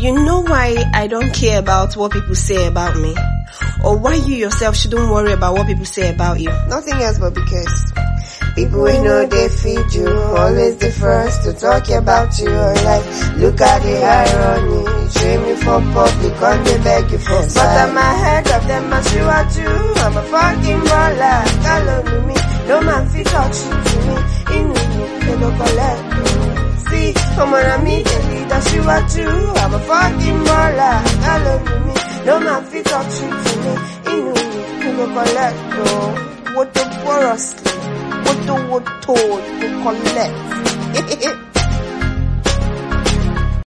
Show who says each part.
Speaker 1: You know why I don't care about what people say about me? Or why you yourself shouldn't worry about what people say about you?
Speaker 2: Nothing else but because people we know they feed you, always the first to talk about you. Like, look at the irony, shame you for public, on they beg you for side. But I'm ahead of them, I see what you. I'm a fucking baller, call on me. No man fit touch you to me, in me, they go collect. See, come on and meet the leader, see what you. I'm a fucking baller, call on me. No man fit touch you to me, in me, they go collect. What the forest? What the told to collect?